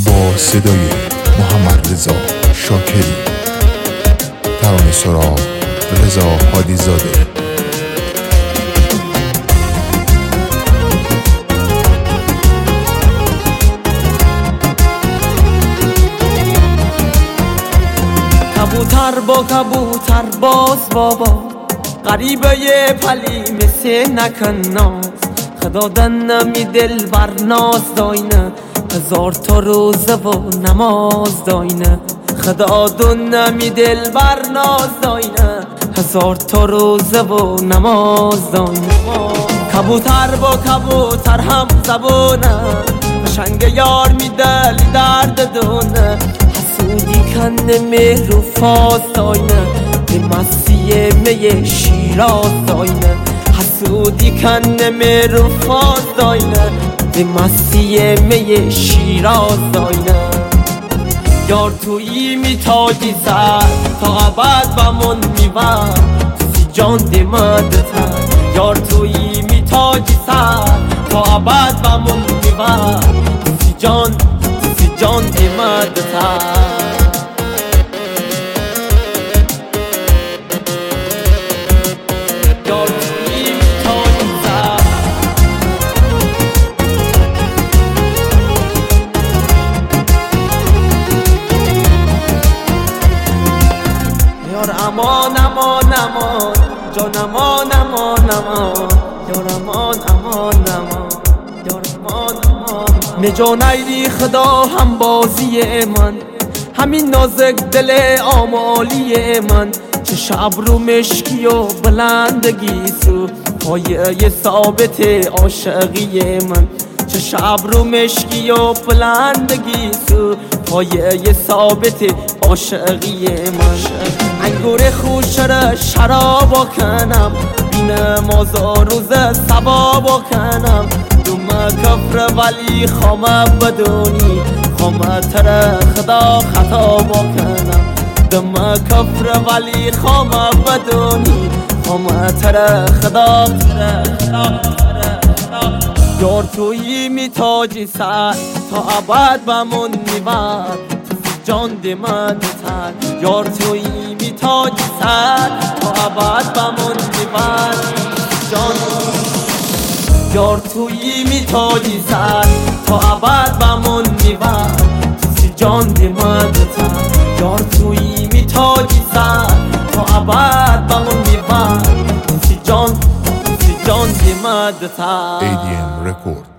با صدای محمد رضا شاکری، ترانه سرا رضا هادی زاده. کبوتر با کبوتر باز بابا، غریبه یه پلی مثل نکن ناز، خدا دنمی دل بر ناز داینه، هزار تا روزه و نماز داینه، خدا دنمی دل بر ناز داینه، هزار تا روزه و نماز داینه. کبوتر با کبوتر هم زبونه، قشنگ یار میدلی درد دونه، حسودی کنه مهر و فاز داینه، به مسیح می شیراز داینه، حسودی کنه مهر و فاز داینه، به مسیح می شیراز داینه. یار تویی میتاجی سر تا ابد بمون میبر، سی جان دیمدتر، یار تویی میتاجی سر تا ابد بمون میبر، سی جان دیمدتر. امان امان امان جان، امان امان امان یار، امان امان امان یار، امان امان. نجا نیری خدا هم بازی من، همین نازک دل آمالی من، چه شب رو مشکی و بلندگی سو پایه ثابت عاشقی من، چه شب رو مشکی و بلندگی سو پایه ثابت عاشقی من. انگور خوشر شرابا کنم، بین مازا روز سبابا کنم، دوم کفر ولی خامه بدونی، خامه تر خدا خطا با کنم، دوم کفر ولی خامه بدونی، خامه تر خدا یار تویی میتاجی سر تا ابد بمون میبر، جان دیمدتر، یار تویی میتاجی سر تا ابد بمون میبر، یار تویی میتاجی سر تا ابد بمون میبر، جان دیمدتر، یار تویی میتاجی سر تا ابد بمون میبر، جان دیمدتر. ADM Record.